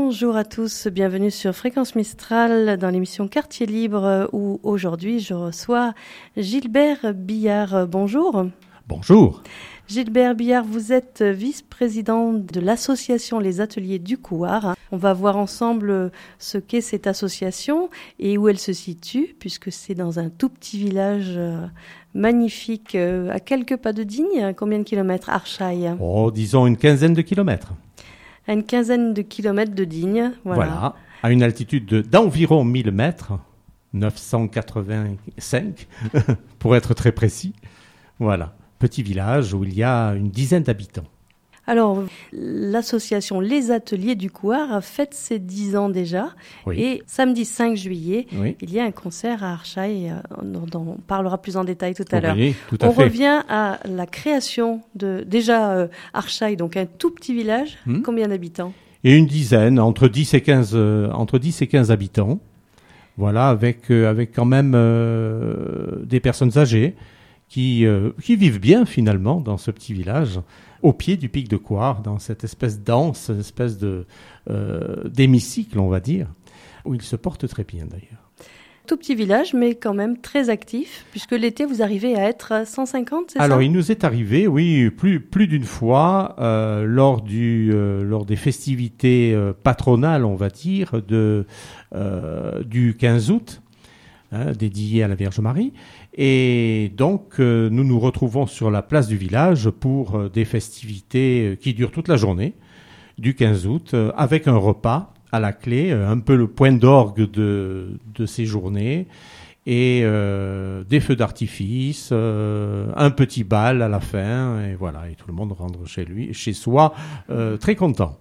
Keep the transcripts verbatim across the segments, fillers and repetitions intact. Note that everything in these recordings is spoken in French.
Bonjour à tous, bienvenue sur Fréquence Mistral dans l'émission Quartier Libre où aujourd'hui je reçois Gilbert Billard. Bonjour. Bonjour. Gilbert Billard, vous êtes vice-président de l'association Les Ateliers du Couard. On va voir ensemble ce qu'est cette association et où elle se situe, puisque c'est dans un tout petit village magnifique, à quelques pas de Digne. Combien de kilomètres, Archaille ? Oh, disons une quinzaine de kilomètres. À une quinzaine de kilomètres de Digne. Voilà. Voilà, à une altitude de, d'environ mille mètres, neuf cent quatre-vingt-cinq, pour être très précis. Voilà. Petit village où il y a une dizaine d'habitants. Alors, l'association Les Ateliers du Couard a fête ses dix ans déjà. Oui. Et samedi cinq juillet, Oui. il y a un concert à Archaille, dont on parlera plus en détail tout à Oui, l'heure. tout à on fait. revient à la création de, déjà, euh, Archaille, donc un tout petit village. Hmm. Combien d'habitants ? Et une dizaine, entre dix et quinze, euh, entre dix et quinze habitants. Voilà, avec, euh, avec quand même euh, des personnes âgées qui, euh, qui vivent bien finalement dans ce petit village, au pied du pic de Couard, dans cette espèce d'anse, espèce de, euh, d'hémicycle, on va dire, où ils se portent très bien d'ailleurs. Tout petit village, mais quand même très actif, puisque l'été, vous arrivez à être à cent cinquante, c'est ça ? Alors, il nous est arrivé, oui, plus, plus d'une fois, euh, lors, du, euh, lors des festivités euh, patronales, on va dire, de, euh, du quinze août, hein, dédié à la Vierge Marie. Et donc, euh, nous nous retrouvons sur la place du village pour euh, des festivités qui durent toute la journée, du quinze août, euh, avec un repas à la clé, euh, un peu le point d'orgue de, de ces journées, et euh, des feux d'artifice, euh, un petit bal à la fin, et voilà, et tout le monde rentre chez lui, chez soi, euh, très content.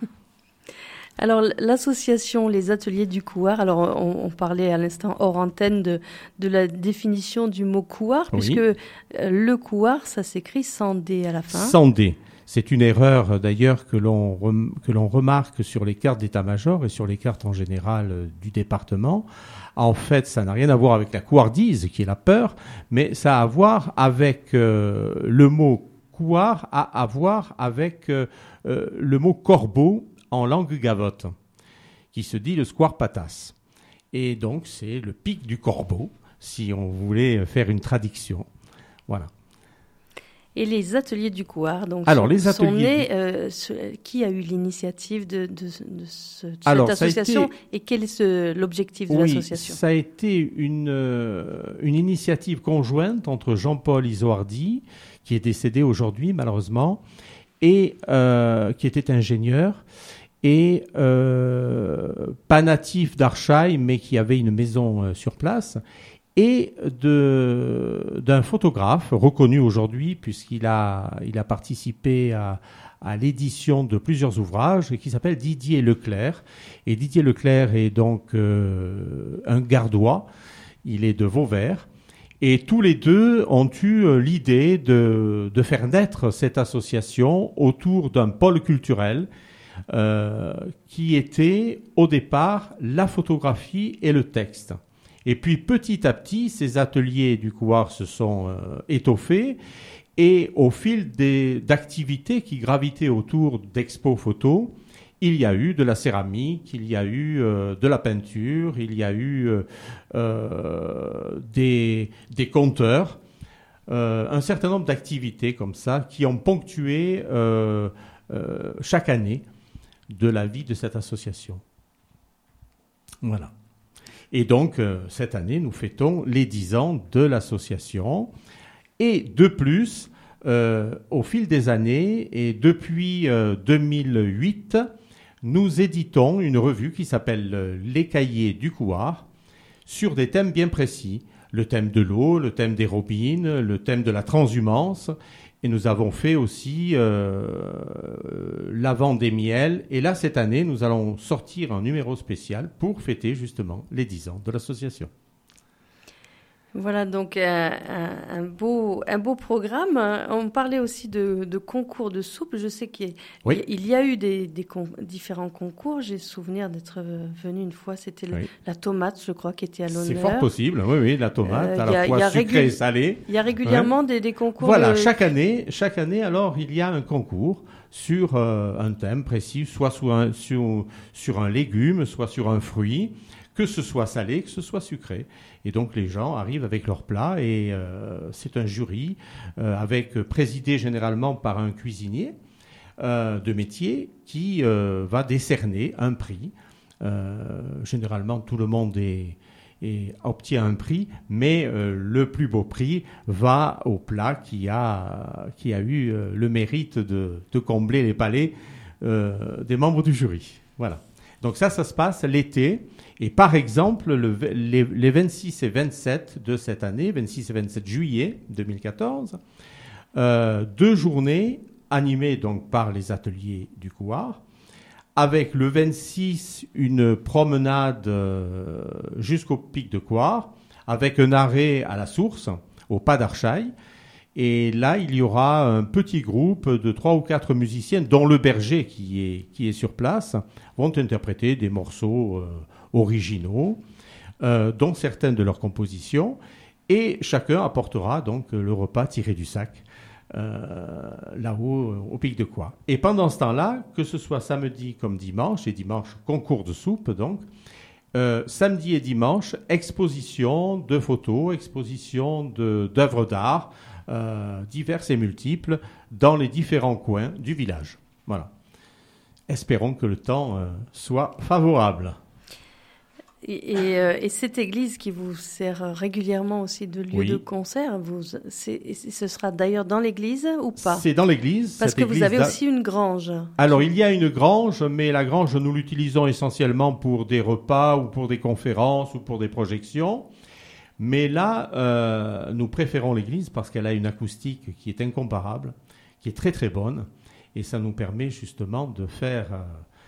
Alors, l'association Les Ateliers du Couard, alors on, on parlait à l'instant hors antenne de, de la définition du mot couard, Oui. puisque euh, le couard, ça s'écrit sans D à la fin. Sans D. C'est une erreur d'ailleurs que l'on, rem, que l'on remarque sur les cartes d'état-major et sur les cartes en général euh, du département. En fait, ça n'a rien à voir avec la couardise, qui est la peur, mais ça a à voir avec euh, le mot couard, a à voir avec euh, euh, le mot corbeau, en langue gavotte, qui se dit le square patas. Et donc, c'est le pic du corbeau, si on voulait faire une traduction. Voilà. Et les Ateliers du Couard, donc, Alors, sont, les sont ateliers nés, du... euh, ce, qui a eu l'initiative de, de, de, ce, de Alors, cette association été... et quel est ce, l'objectif de oui, l'association ? Ça a été une, euh, une initiative conjointe entre Jean-Paul Isoardi, qui est décédé aujourd'hui malheureusement, et euh, qui était ingénieur, et euh, pas natif d'Archaille, mais qui avait une maison euh, sur place, et de, d'un photographe reconnu aujourd'hui, puisqu'il a, il a participé à, à l'édition de plusieurs ouvrages, et qui s'appelle Didier Leclerc. Et Didier Leclerc est donc euh, un Gardois, il est de Vauvert. Et tous les deux ont eu l'idée de, de faire naître cette association autour d'un pôle culturel euh, qui était au départ la photographie et le texte. Et puis petit à petit, ces ateliers du Couard se sont euh, étoffés et au fil des, d'activités qui gravitaient autour d'expos photos, il y a eu de la céramique, il y a eu euh, de la peinture, il y a eu euh, euh, des, des conteurs, euh, un certain nombre d'activités comme ça qui ont ponctué euh, euh, chaque année de la vie de cette association. Voilà. Et donc, euh, cette année, nous fêtons les dix ans de l'association. Et de plus, euh, au fil des années, et depuis euh, deux mille huit, nous éditons une revue qui s'appelle euh, Les Cahiers du Couard, sur des thèmes bien précis. Le thème de l'eau, le thème des robines, le thème de la transhumance. Et nous avons fait aussi euh, l'Avent des miels. Et là, cette année, nous allons sortir un numéro spécial pour fêter justement les dix ans de l'association. Voilà, donc un, un, un, beau, un beau programme. On parlait aussi de, de concours de soupe. Je sais qu'il y a, oui. il y a eu des, des con, différents concours. J'ai souvenir d'être venu une fois, c'était oui. la tomate, je crois, qui était à l'honneur. C'est fort possible, oui, oui, la tomate, euh, à la a, fois sucrée et salée. Il y a régulièrement ouais. des, des concours. Voilà, de... chaque année, chaque année, alors, il y a un concours sur euh, un thème précis, soit sur un, sur, sur un légume, soit sur un fruit, que ce soit salé, que ce soit sucré. Et donc les gens arrivent avec leur plat et euh, c'est un jury euh, avec présidé généralement par un cuisinier euh, de métier qui euh, va décerner un prix. Euh, généralement tout le monde est, est, obtient un prix, mais euh, le plus beau prix va au plat qui a, qui a eu euh, le mérite de, de combler les palais euh, des membres du jury. Voilà. Donc ça, ça se passe l'été. Et par exemple, le, les, les vingt-six et vingt-sept de cette année, vingt-six et vingt-sept juillet deux mille quatorze, euh, deux journées animées donc par les ateliers du Couard, avec le vingt-six une promenade euh, jusqu'au pic de Couard, avec un arrêt à la source, au pas d'Archaille. Et là, il y aura un petit groupe de trois ou quatre musiciens, dont le berger qui est, qui est sur place, vont interpréter des morceaux euh, originaux, euh, dont certaines de leurs compositions, et chacun apportera donc le repas tiré du sac euh, là-haut au pic de Couard. Et pendant ce temps-là, que ce soit samedi comme dimanche, et dimanche concours de soupe donc, euh, samedi et dimanche, exposition de photos, exposition de, d'œuvres d'art, euh, diverses et multiples, dans les différents coins du village. Voilà. Espérons que le temps euh, soit favorable. Et, et, euh, et cette église qui vous sert régulièrement aussi de lieu oui. de concert, vous, c'est, ce sera d'ailleurs dans l'église ou pas ? C'est dans l'église. Parce que vous avez aussi une grange. Alors, il y a une grange, mais la grange, nous l'utilisons essentiellement pour des repas ou pour des conférences ou pour des projections. Mais là, euh, nous préférons l'église parce qu'elle a une acoustique qui est incomparable, qui est très très bonne. Et ça nous permet justement de faire... Euh,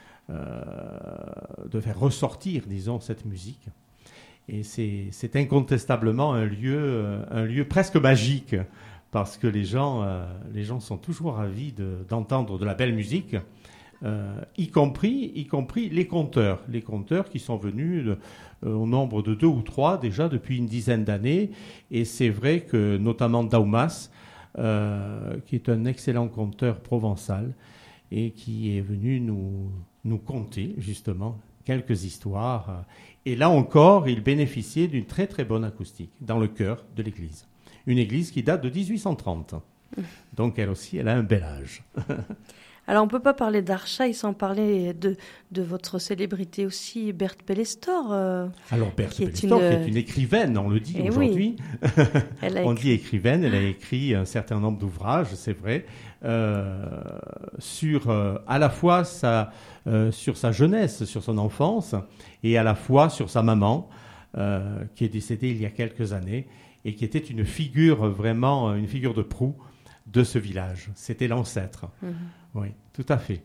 Euh, de faire ressortir, disons, cette musique. Et c'est, c'est incontestablement un lieu, euh, un lieu presque magique, parce que les gens, euh, les gens sont toujours ravis de, d'entendre de la belle musique, euh, y compris, y compris les conteurs, les conteurs qui sont venus de, euh, au nombre de deux ou trois déjà depuis une dizaine d'années. Et c'est vrai que notamment Daumas, euh, qui est un excellent conteur provençal, et qui est venu nous, nous conter justement quelques histoires. Et là encore, il bénéficiait d'une très très bonne acoustique dans le chœur de l'église. Une église qui date de dix-huit cent trente. Donc elle aussi, elle a un bel âge. Alors on ne peut pas parler d'Archaille sans parler de, de votre célébrité aussi, Berthe Pellestor. Euh, Alors Berthe qui Pellestor, est une... qui est une écrivaine, on le dit eh aujourd'hui. Oui. on écrit... dit écrivaine, elle a écrit un certain nombre d'ouvrages, c'est vrai, euh, sur euh, à la fois sa, euh, sur sa jeunesse, sur son enfance, et à la fois sur sa maman, euh, qui est décédée il y a quelques années, et qui était une figure vraiment, une figure de proue de ce village. C'était l'ancêtre. Mmh. Oui, tout à fait.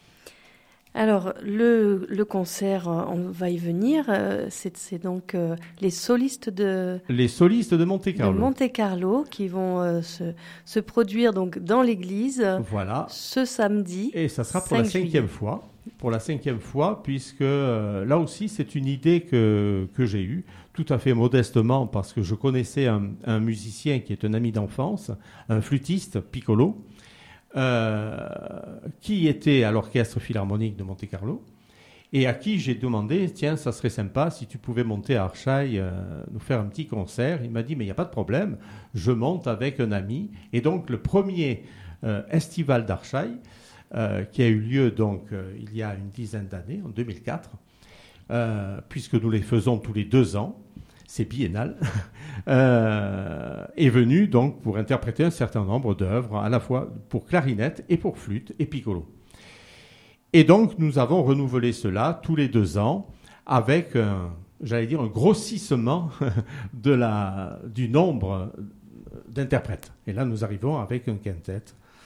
Alors, le, le concert, on va y venir. C'est, c'est donc euh, les solistes de... Les solistes de Monte-Carlo. De Monte-Carlo qui vont euh, se, se produire donc dans l'église. Voilà. Ce samedi. Et ça sera pour la cinquième fois. Pour la cinquième fois, puisque euh, là aussi, c'est une idée que, que j'ai eue, tout à fait modestement, parce que je connaissais un, un musicien qui est un ami d'enfance, un flûtiste, Piccolo, Euh, qui était à l'Orchestre Philharmonique de Monte-Carlo et à qui j'ai demandé, tiens, ça serait sympa si tu pouvais monter à Archaille, euh, nous faire un petit concert. Il m'a dit, mais il n'y a pas de problème, je monte avec un ami. Et donc le premier euh, estival d'Archaille, euh, qui a eu lieu donc euh, il y a une dizaine d'années, en deux mille quatre, euh, puisque nous les faisons tous les deux ans, c'est biennal, euh, est venu donc pour interpréter un certain nombre d'œuvres, à la fois pour clarinette et pour flûte et piccolo. Et donc, nous avons renouvelé cela tous les deux ans avec, un, j'allais dire, un grossissement de la, du nombre d'interprètes. Et là, nous arrivons avec un quintet,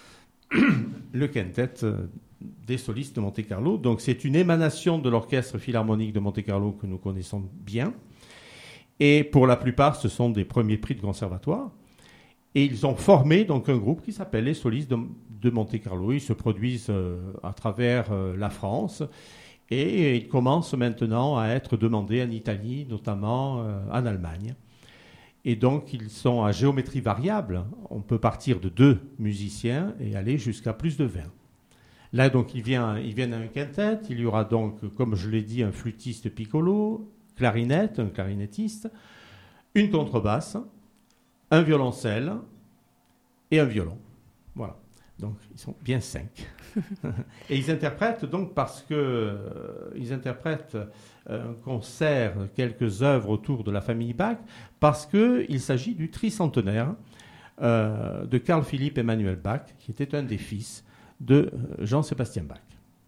le quintet des solistes de Monte-Carlo. Donc, c'est une émanation de l'Orchestre Philharmonique de Monte-Carlo que nous connaissons bien, Et pour la plupart, ce sont des premiers prix de conservatoire. Et ils ont formé donc un groupe qui s'appelle les Solistes de, de Monte-Carlo. Ils se produisent euh, à travers euh, la France et ils commencent maintenant à être demandés en Italie, notamment euh, en Allemagne. Et donc, ils sont à géométrie variable. On peut partir de deux musiciens et aller jusqu'à plus de vingt. Là, donc, ils viennent, ils viennent à un quintet. Il y aura donc, comme je l'ai dit, un flûtiste piccolo, clarinette, un clarinettiste, une contrebasse, un violoncelle et un violon. Voilà. Donc, ils sont bien cinq. Et ils interprètent donc parce que euh, ils interprètent un concert, quelques œuvres autour de la famille Bach, parce qu'il s'agit du tricentenaire euh, de Carl Philipp Emanuel Bach, qui était un des fils de Jean-Sébastien Bach.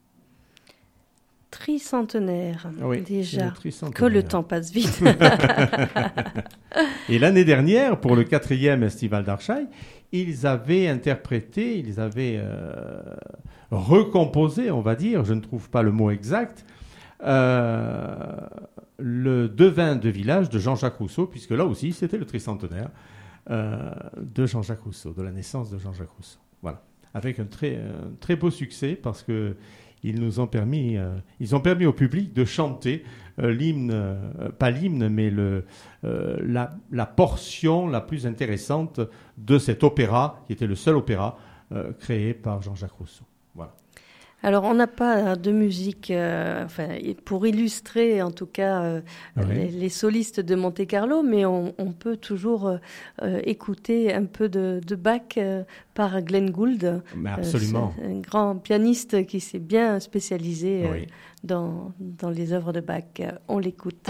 Tricentenaire, oui, déjà. Le tricentenaire. Que le temps passe vite. Et l'année dernière, pour le quatrième Festival d'Archaï, ils avaient interprété, ils avaient euh, recomposé, on va dire, je ne trouve pas le mot exact, euh, le devin de village de Jean-Jacques Rousseau, puisque là aussi, c'était le tricentenaire euh, de Jean-Jacques Rousseau, de la naissance de Jean-Jacques Rousseau. Voilà. Avec un très, un très beau succès, parce que ils nous ont permis, euh, ils ont permis au public de chanter euh, l'hymne, euh, pas l'hymne, mais le, euh, la, la portion la plus intéressante de cet opéra, qui était le seul opéra euh, créé par Jean-Jacques Rousseau. Voilà. Alors, on n'a pas de musique, euh, enfin, pour illustrer en tout cas euh, oui. les, les solistes de Monte-Carlo, mais on, on peut toujours euh, écouter un peu de, de Bach euh, par Glenn Gould. Mais absolument. Euh, un grand pianiste qui s'est bien spécialisé euh, oui. dans, dans les œuvres de Bach. On l'écoute.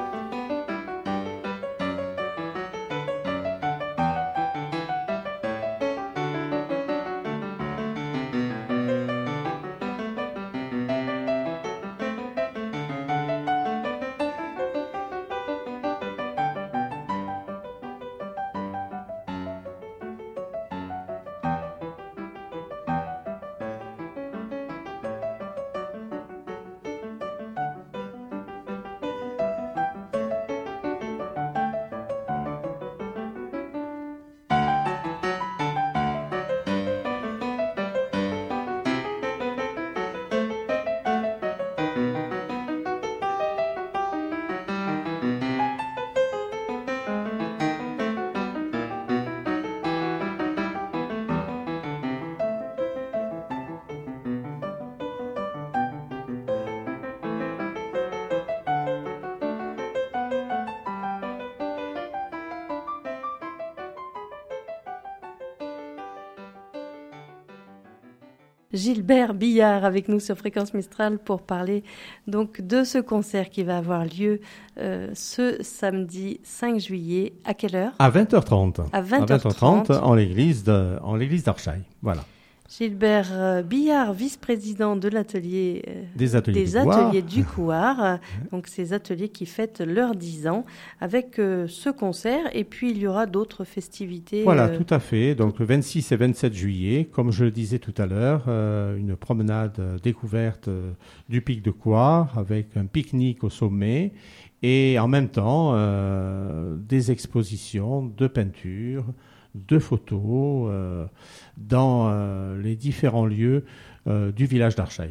Gilbert Billard avec nous sur Fréquence Mistral pour parler donc de ce concert qui va avoir lieu euh, ce samedi cinq juillet. À quelle heure ? À vingt heures trente. À vingt heures trente. En l'église de, en l'église d'Archaï. Voilà. Gilbert euh, Billard, vice-président de l'atelier euh, des ateliers, des du, ateliers Couard. du Couard, donc ces ateliers qui fêtent leurs dix ans avec euh, ce concert et puis il y aura d'autres festivités. Voilà, euh, tout à fait. Donc le vingt-six et vingt-sept juillet, comme je le disais tout à l'heure, euh, une promenade euh, découverte euh, du pic de Couard avec un pique-nique au sommet et en même temps euh, des expositions de peinture, de photos euh, dans euh, les différents lieux euh, du village d'Archaï.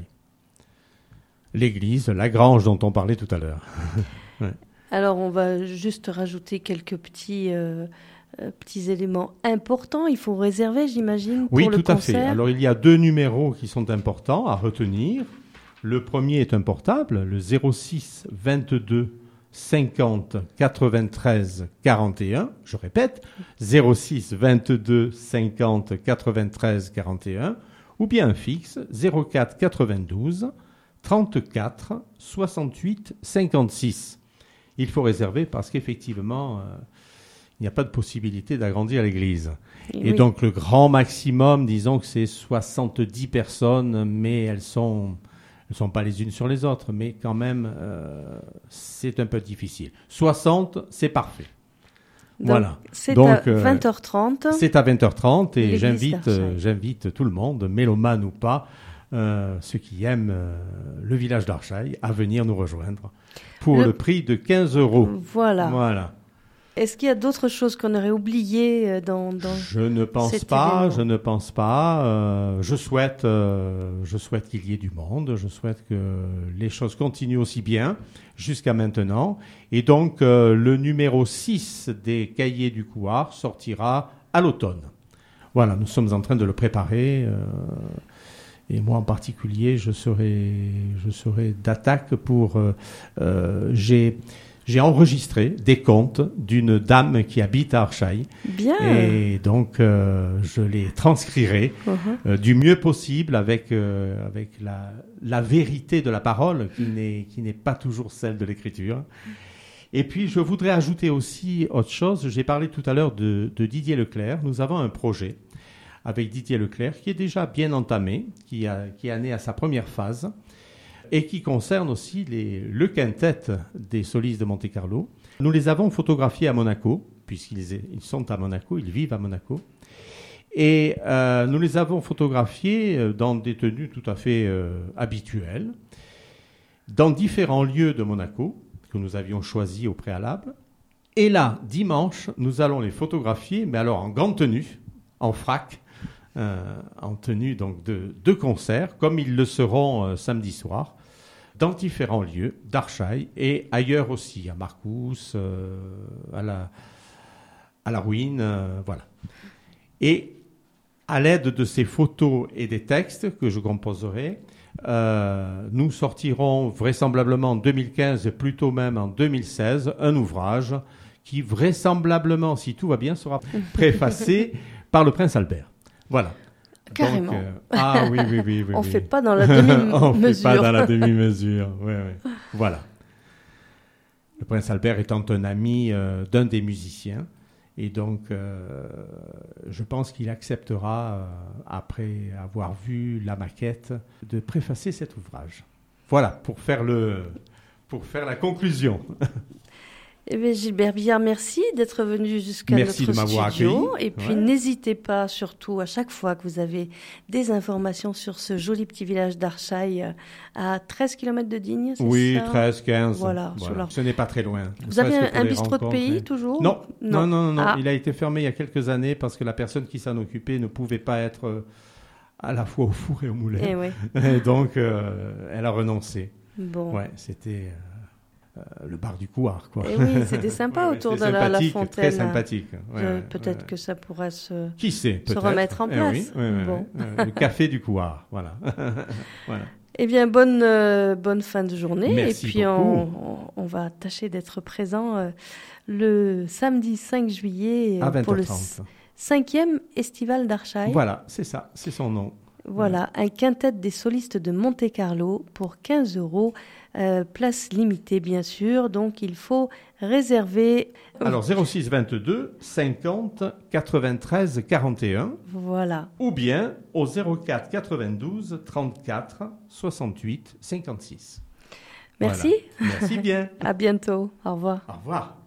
L'église, la grange dont on parlait tout à l'heure. Ouais. Alors, on va juste rajouter quelques petits, euh, euh, petits éléments importants. Il faut réserver, j'imagine, pour oui, le concert. Oui, tout à fait. Alors, il y a deux numéros qui sont importants à retenir. Le premier est un portable, le zéro six vingt-deux cinquante quatre-vingt-treize quarante et un. Je répète, zéro six vingt-deux cinquante quatre-vingt-treize quarante et un. Ou bien un fixe, zéro quatre quatre-vingt-douze trente-quatre soixante-huit cinquante-six. Il faut réserver parce qu'effectivement, euh, il n'y a pas de possibilité d'agrandir l'église. Et, Et oui. donc, le grand maximum, disons que c'est soixante-dix personnes, mais elles sont... Elles ne sont pas les unes sur les autres, mais quand même, euh, c'est un peu difficile. soixante, c'est parfait. Donc, voilà. C'est Donc, à vingt heures trente. Euh, c'est à vingt heures trente et j'invite, euh, j'invite tout le monde, mélomane ou pas, euh, ceux qui aiment euh, le village d'Archaille à venir nous rejoindre pour le, le prix de quinze euros. Voilà. Voilà. Est-ce qu'il y a d'autres choses qu'on aurait oubliées dans, dans Je ne pense cet pas, événement? je ne pense pas. Euh, je souhaite, euh, je souhaite qu'il y ait du monde. Je souhaite que les choses continuent aussi bien jusqu'à maintenant. Et donc, euh, le numéro six des Cahiers du Couard sortira à l'automne. Voilà, nous sommes en train de le préparer. Euh, et moi, en particulier, je serai, je serai d'attaque pour... Euh, euh, j'ai... J'ai enregistré des contes d'une dame qui habite à Archaille. Bien. Et donc, euh, je les transcrirai Uh-huh. euh, du mieux possible avec, euh, avec la, la vérité de la parole qui n'est, qui n'est pas toujours celle de l'écriture. Et puis, je voudrais ajouter aussi autre chose. J'ai parlé tout à l'heure de, de Didier Leclerc. Nous avons un projet avec Didier Leclerc qui est déjà bien entamé, qui, a, qui est né à sa première phase, et qui concerne aussi les, le quintet des solistes de Monte-Carlo. Nous les avons photographiés à Monaco, puisqu'ils ils sont à Monaco, ils vivent à Monaco. Et euh, nous les avons photographiés dans des tenues tout à fait euh, habituelles, dans différents lieux de Monaco, que nous avions choisis au préalable. Et là, dimanche, nous allons les photographier, mais alors en grande tenue, en frac, Euh, en tenue donc de, de concert, comme ils le seront euh, samedi soir, dans différents lieux d'Archaille et ailleurs aussi, à Marcous, euh, à, la, à la Ruine, euh, voilà. Et à l'aide de ces photos et des textes que je composerai, euh, nous sortirons vraisemblablement en deux mille quinze, plutôt même en deux mille seize, un ouvrage qui vraisemblablement, si tout va bien, sera préfacé par le prince Albert. Voilà. Carrément. Donc, euh, ah oui, oui, oui. oui On ne oui. fait pas dans la demi-mesure. On ne fait pas dans la demi-mesure. Oui, oui. Voilà. Le prince Albert étant un ami euh, d'un des musiciens. Et donc, euh, je pense qu'il acceptera, euh, après avoir vu la maquette, de préfacer cet ouvrage. Voilà, pour faire, le, pour faire la conclusion. Eh bien, Gilbert Billard, merci d'être venu jusqu'à Merci notre de m'avoir studio. accueilli. Et puis, Ouais. n'hésitez pas, surtout, à chaque fois que vous avez des informations sur ce joli petit village d'Archaille, à treize kilomètres de Digne, c'est Oui, ça treize, quinze. Voilà, sur leur- Ce n'est pas très loin. Vous avez Presque un, pour un les bistrot de rencontres, pays, mais- toujours? Non, non, non, non. non. Ah. Il a été fermé il y a quelques années parce que la personne qui s'en occupait ne pouvait pas être euh, à la fois au four et au moulin. Eh oui. Et donc, euh, elle a renoncé. Bon. Ouais, c'était euh, euh, le bar du Couard, quoi. Et oui, c'était sympa Ouais, ouais, autour de c'était la, la sympathique, fontaine. Très sympathique. Ouais, Je- ouais, peut-être ouais. que ça pourrait se... Qui sait, peut-être. remettre en Eh place. oui, ouais, ouais, Bon. ouais. Euh, le café du Couard, voilà. Voilà. Eh bien, bonne, euh, bonne fin de journée. Merci Et puis, beaucoup. on, on, on va tâcher d'être présent euh, le samedi cinq juillet euh, À pour le vingt heures trente. cinquième Estival d'Archaille. Voilà, c'est ça, c'est son nom. Voilà, un quintet des solistes de Monte-Carlo pour quinze euros. Euh, place limitée, bien sûr. Donc, il faut réserver. Alors, zéro six vingt-deux cinquante quatre-vingt-treize quarante et un Voilà. ou bien au zéro quatre quatre-vingt-douze trente-quatre soixante-huit cinquante-six. Merci. Voilà. Merci bien. À bientôt. Au revoir. Au revoir.